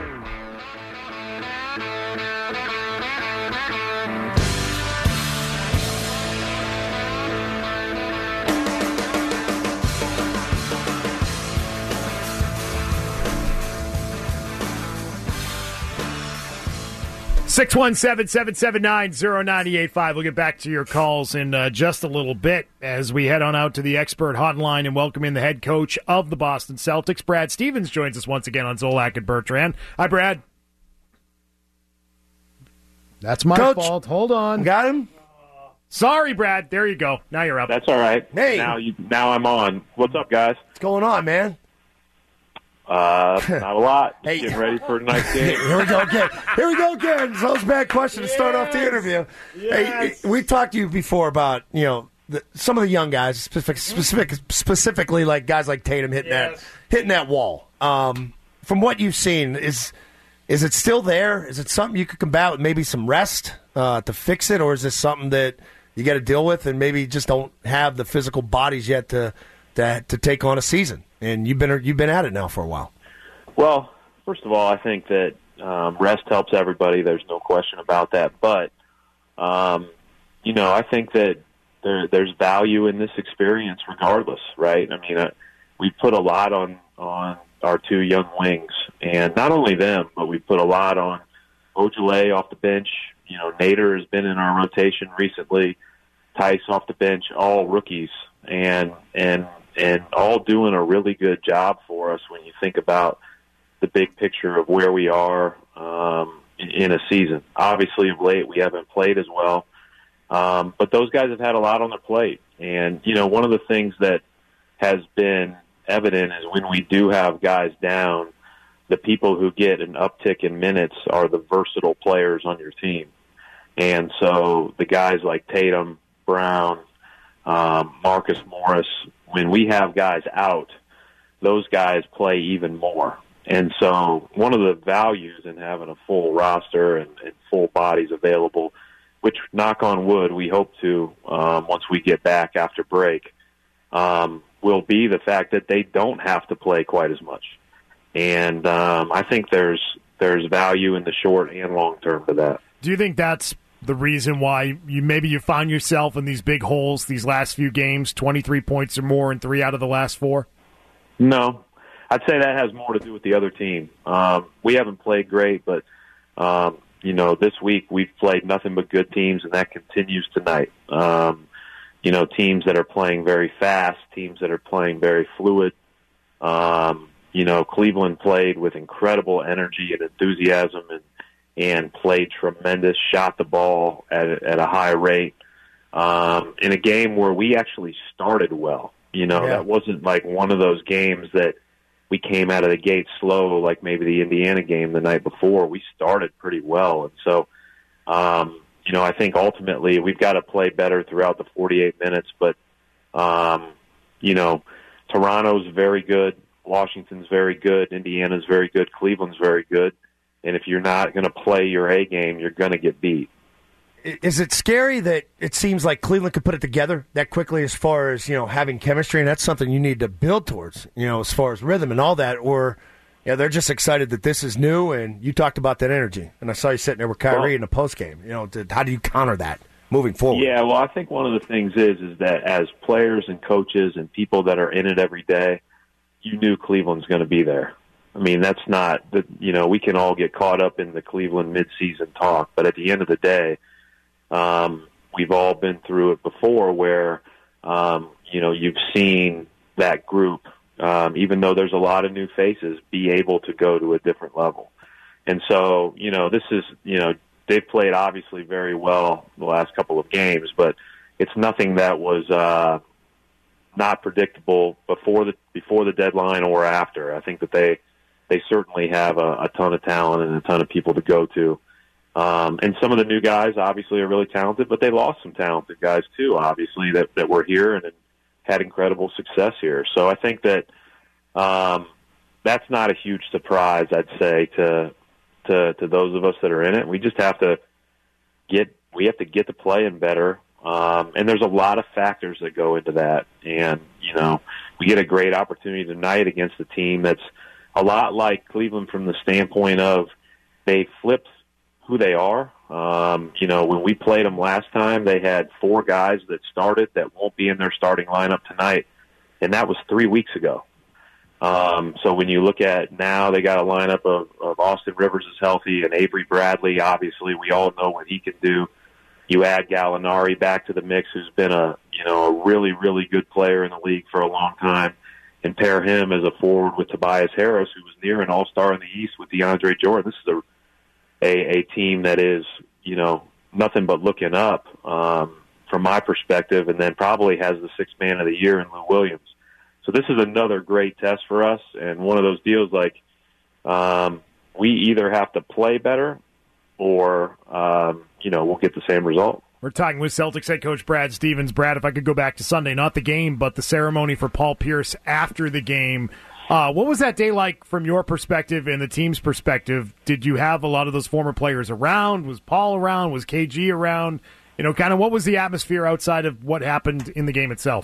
F: six one seven, seven seven nine, zero nine eight five. We'll get back to your calls in uh, just a little bit as we head on out to the expert hotline and welcome in the head coach of the Boston Celtics. Brad Stevens joins us once again on Zolak and Bertrand. Hi, Brad. That's my
D: Coach,
F: fault. Hold on.
D: Got him?
F: Sorry, Brad. There you go. Now you're up.
M: That's all right.
D: Hey.
M: Now, you, now I'm on. What's up, guys?
D: What's going on, man?
M: Uh, not a lot. Just
D: Hey.
M: getting ready for a nice game.
D: Here we go again. Here we go again. So it's a bad question to start off the interview.
F: Yes.
D: Hey, we talked to you before about, you know, the, some of the young guys, specific, specific, specifically like guys like Tatum hitting
F: Yes.
D: that hitting that wall. Um, from what you've seen, is is it still there? Is it something you could combat with maybe some rest uh, to fix it, or is this something that you got to deal with and maybe just don't have the physical bodies yet to to, to take on a season? And you've been you've been at it now for a while.
M: Well, first of all, I think that um, rest helps everybody. There's no question about that. But, um, you know, I think that there, there's value in this experience regardless, right? I mean, uh, we put a lot on, on our two young wings. And not only them, but we put a lot on Ojale off the bench. You know, Nader has been in our rotation recently. Tice off the bench, all rookies. And, and, and all doing a really good job for us when you think about the big picture of where we are um, in, in a season. Obviously, of late, we haven't played as well. Um, but those guys have had a lot on their plate. And, you know, one of the things that has been evident is when we do have guys down, the people who get an uptick in minutes are the versatile players on your team. And so the guys like Tatum, Brown, um, Marcus Morris, when we have guys out, those guys play even more. And so one of the values in having a full roster and, and full bodies available, which, knock on wood, we hope to um, once we get back after break, um, will be the fact that they don't have to play quite as much. And um, I think there's there's value in the short and long term to that.
F: Do you think that's the reason why you maybe you found yourself in these big holes these last few games, twenty-three points or more in three out of the last four?
M: No. I'd say that has more to do with the other team. Um, we haven't played great, but, um, you know, this week we've played nothing but good teams, and that continues tonight. Um, you know, teams that are playing very fast, teams that are playing very fluid. Um, you know, Cleveland played with incredible energy and enthusiasm and, and played tremendous, shot the ball at, at a high rate um, in a game where we actually started well. You know,
D: Yeah.
M: that wasn't like one of those games that we came out of the gate slow, like maybe the Indiana game the night before. We started pretty well. And so, um, you know, I think ultimately we've got to play better throughout the forty-eight minutes. But, um, you know, Toronto's very good. Washington's very good. Indiana's very good. Cleveland's very good. And if you're not going to play your A game, you're going to get beat.
D: Is it scary that it seems like Cleveland could put it together that quickly as far as, you know, having chemistry, and that's something you need to build towards, you know, as far as rhythm and all that, or yeah, they're just excited that this is new, and you talked about that energy, and I saw you sitting there with Kyrie well, in the postgame. You know, did, how do you counter that moving forward?
M: Yeah, well, I think one of the things is is that as players and coaches and people that are in it every day, you knew Cleveland's going to be there. I mean, that's not, the, you know, we can all get caught up in the Cleveland midseason talk, but at the end of the day, Um, we've all been through it before where, um, you know, you've seen that group, um, even though there's a lot of new faces, be able to go to a different level. And so, you know, this is, you know, they've played obviously very well the last couple of games, but it's nothing that was uh, not predictable before the before the deadline or after. I think that they, they certainly have a, a ton of talent and a ton of people to go to. Um, and some of the new guys obviously are really talented, but they lost some talented guys too, obviously, that, that were here and had incredible success here. So I think that um, that's not a huge surprise, I'd say, to, to to those of us that are in it. We just have to get we have to get to playing better. Um, and there's a lot of factors that go into that. And, you know, we get a great opportunity tonight against a team that's a lot like Cleveland from the standpoint of they flipped who they are. Um, you know, when we played them last time, they had four guys that started that won't be in their starting lineup tonight, and that was three weeks ago. Um, so when you look at now, they got a lineup of, of Austin Rivers is healthy and Avery Bradley. Obviously, we all know what he can do. You add Gallinari back to the mix, who's been a you know a really really good player in the league for a long time, and pair him as a forward with Tobias Harris, who was near an All-Star in the East with DeAndre Jordan. This is a A, a team that is, you know, nothing but looking up um, from my perspective, and then probably has the sixth man of the year in Lou Williams. So this is another great test for us, and one of those deals like um, we either have to play better or, um, you know, we'll get the same result.
F: We're talking with Celtics head coach Brad Stevens. Brad, if I could go back to Sunday, not the game, but the ceremony for Paul Pierce after the game. Uh, what was that day like from your perspective and the team's perspective? Did you have a lot of those former players around? Was Paul around? Was K G around? You know, kind of what was the atmosphere outside of what happened in the game itself?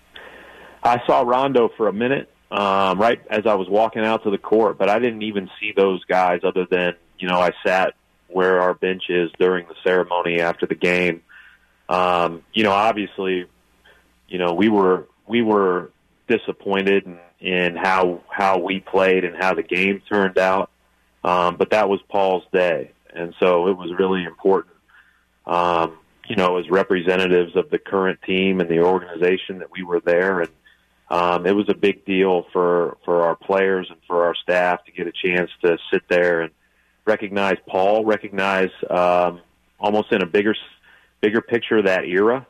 M: I saw Rondo for a minute um, right as I was walking out to the court, but I didn't even see those guys other than, you know, I sat where our bench is during the ceremony after the game. Um, you know, obviously, you know, we were we were disappointed in, in how how we played and how the game turned out, um, but that was Paul's day, and so it was really important, um, you know, as representatives of the current team and the organization that we were there, and um, it was a big deal for for our players and for our staff to get a chance to sit there and recognize Paul, recognize um, almost in a bigger bigger picture of that era,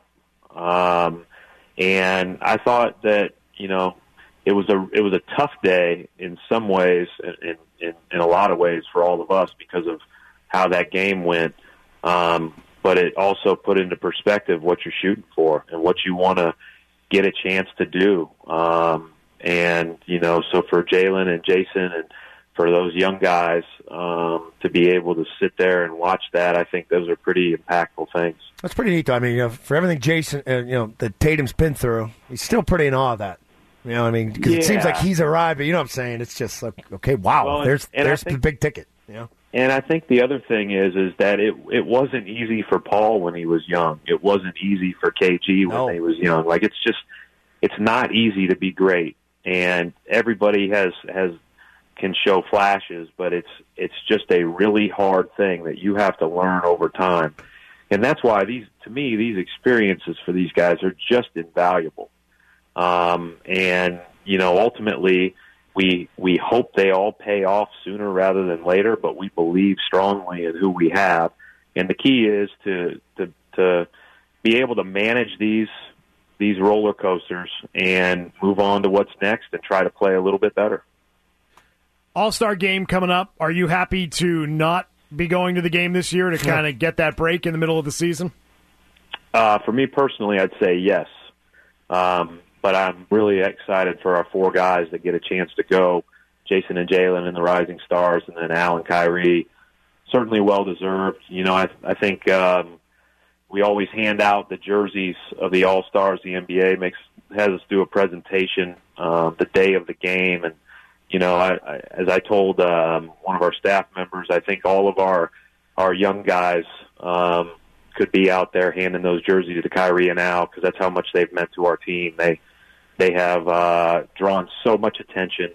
M: um, and I thought that. You know, it was a it was a tough day in some ways, in in, in a lot of ways for all of us because of how that game went. Um, but it also put into perspective what you're shooting for and what you want to get a chance to do. Um, and you know, so for Jalen and Jason and for those young guys um, to be able to sit there and watch that, I think those are pretty impactful things.
D: That's pretty neat, though. I mean, you know, for everything Jason, uh, you know, that Tatum's been through, he's still pretty in awe of that. You know what I mean? Because
M: yeah.
D: it seems like he's arrived, but you know what I'm saying? It's just like, okay, wow,
M: well,
D: there's
M: and
D: there's
M: think,
D: the big ticket. You know?
M: And I think the other thing is is that it it wasn't easy for Paul when he was young. It wasn't easy for K G when
D: no.
M: he was young. Like it's just it's not easy to be great, and everybody has has can show flashes, but it's it's just a really hard thing that you have to learn over time. And that's why these to me these experiences for these guys are just invaluable. Um, and, you know, ultimately we, we hope they all pay off sooner rather than later, but we believe strongly in who we have. And the key is to, to, to be able to manage these, these roller coasters and move on to what's next and try to play a little bit better.
F: All-Star game coming up. Are you happy to not be going to the game this year to kind of get that break in the middle of the season?
M: Uh, for me personally, I'd say yes. Um, but I'm really excited for our four guys that get a chance to go, Jason and Jalen and the Rising Stars, and then Al and Kyrie. Certainly well-deserved. You know, I, I think um, we always hand out the jerseys of the All-Stars. The N B A makes has us do a presentation uh, the day of the game. And, you know, I, I, as I told um, one of our staff members, I think all of our, our young guys um, could be out there handing those jerseys to Kyrie and Al, because that's how much they've meant to our team. They they have uh, drawn so much attention,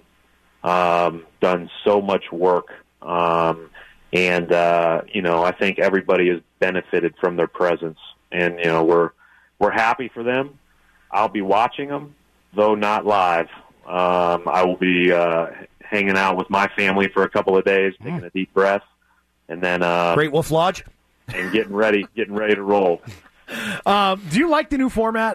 M: um, done so much work, um, and uh, you know, I think everybody has benefited from their presence. And you know, we're we're happy for them. I'll be watching them, though not live. Um, I will be uh, hanging out with my family for a couple of days, taking a deep breath, and then uh,
D: Great Wolf Lodge,
M: and getting ready, getting ready to roll.
F: Um, do you like the new format?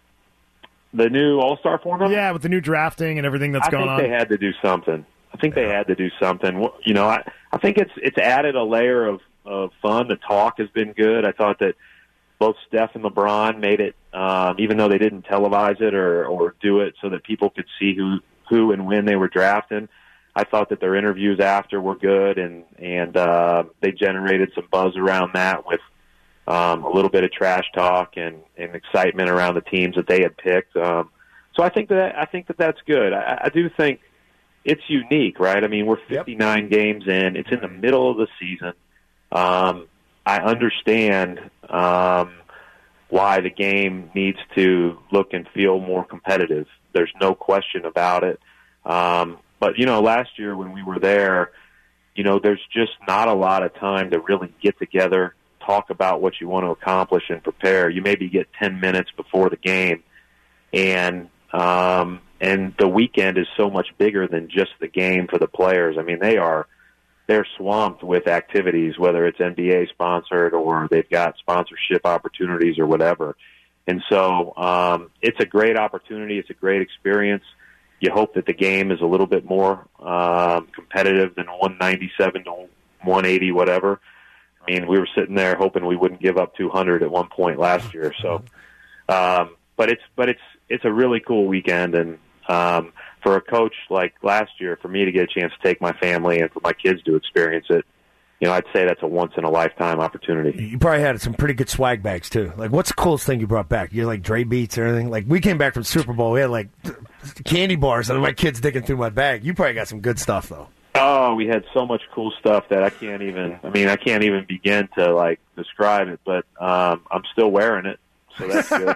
M: The new All-Star format?
F: Yeah, with the new drafting and everything that's
M: I
F: going
M: think
F: on.
M: they had to do something. I think they had to do something. Well, You know, I, I think it's it's added a layer of, of fun. The talk has been good. I thought that both Steph and LeBron made it, um, even though they didn't televise it or, or do it so that people could see who, who and when they were drafting. I thought that their interviews after were good, and, and uh, they generated some buzz around that with um, a little bit of trash talk and, and excitement around the teams that they had picked. Um, so I think that I think that that's good. I, I do think it's unique, right? I mean, we're fifty-nine yep. games in. It's in the middle of the season. Um, I understand um, why the game needs to look and feel more competitive. There's no question about it. Um, but, you know, last year when we were there, you know, there's just not a lot of time to really get together, talk about what you want to accomplish and prepare. You maybe get ten minutes before the game, and um, and the weekend is so much bigger than just the game for the players. I mean, they are they're swamped with activities, whether it's N B A sponsored or they've got sponsorship opportunities or whatever. And so um, it's a great opportunity. It's a great experience. You hope that the game is a little bit more um, competitive than one ninety-seven to one eighty, whatever. I mean, we were sitting there hoping we wouldn't give up two hundred at one point last year. So, um, but it's but it's it's a really cool weekend, and um, for a coach like last year, for me to get a chance to take my family and for my kids to experience it, you know, I'd say that's a once in a lifetime opportunity.
D: You probably had some pretty good swag bags too. Like, what's the coolest thing you brought back? You had, like, Dre Beats or anything? Like, we came back from Super Bowl, we had like candy bars, and my kids digging through my bag. You probably got some good stuff though.
M: Oh, we had so much cool stuff that I can't even, I mean, I can't even begin to, like, describe it, but um, I'm still wearing it, so that's good.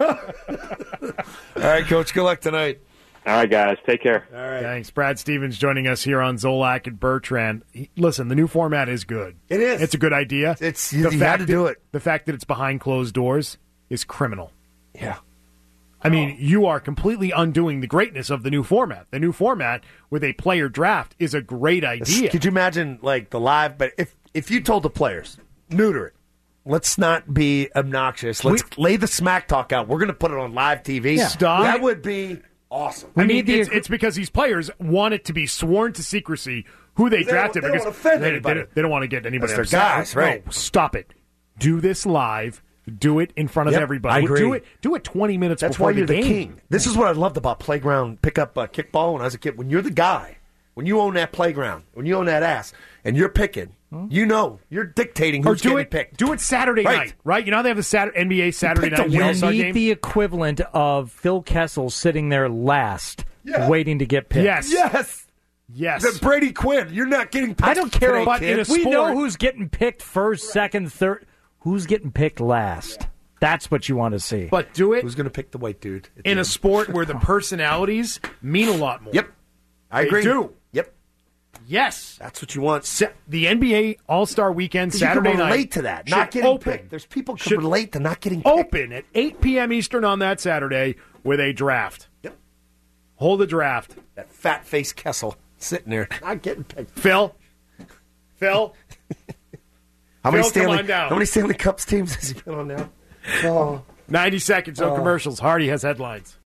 D: All right, Coach, good luck tonight.
M: All right, guys, take care.
F: All right. Thanks. Brad Stevens joining us here on Zolak and Bertrand. He, listen, the new format is good.
D: It is.
F: It's a good idea.
D: It's You, you had to
F: that,
D: do it.
F: The fact that it's behind closed doors is criminal.
D: Yeah.
F: I mean, you are completely undoing the greatness of the new format. The new format with a player draft is a great idea.
D: Could you imagine, like, the live? But if if you told the players, neuter it. Let's not be obnoxious. Let's we, lay the smack talk out. We're going to put it on live T V.
F: Yeah. Stop.
D: That would be awesome.
F: I mean, it's, it's because these players want it to be sworn to secrecy who they,
D: they
F: drafted.
D: They
F: because
D: don't want to offend
F: they,
D: anybody.
F: They, they don't want to get anybody
D: That's
F: upset.
D: their guys, right?
F: No, stop it. Do this live. Do it in front of
D: yep,
F: everybody.
D: I agree.
F: Do it. Do it twenty minutes
D: That's
F: before
D: why you're
F: the
D: the
F: game.
D: king. This is what I loved about playground pickup uh, kickball when I was a kid. When you're the guy, when you own that playground, when you own that ass, and you're picking, hmm? you know you're dictating who's
F: or do
D: getting
F: it,
D: picked.
F: Do it Saturday
D: right.
F: night, right? You know they have the Saturday, N B A Saturday night
B: You
F: All-Star
B: need
F: game.
B: the equivalent of Phil Kessel sitting there last,
D: yeah.
B: waiting to get picked.
F: Yes,
D: yes.
F: Yes.
D: The Brady Quinn, you're not getting picked.
B: I don't care
D: today,
B: about
D: kid.
B: it. We know who's getting picked first, second, third. Who's getting picked last? That's what you want to see.
F: But do it.
D: Who's going to pick the white dude?
F: In a sport where the personalities mean a lot more.
D: Yep. I
F: they
D: agree.
F: do.
D: Yep.
F: Yes.
D: That's what you want.
F: Sa- the N B A All-Star Weekend Saturday
D: you can
F: night.
D: relate to that. Not getting
F: open.
D: picked. There's people who
F: should
D: can relate to not getting picked.
F: Open at eight p.m. Eastern on that Saturday with a draft.
D: Yep.
F: Hold a draft.
D: That fat-faced Kessel sitting there not getting picked.
F: Phil? Phil?
D: How many
F: Phil,
D: Stanley,
F: come on down.
D: How many Stanley Cups teams has he been on now? Oh.
F: ninety seconds, no
D: Oh.
F: commercials. Hardy has headlines.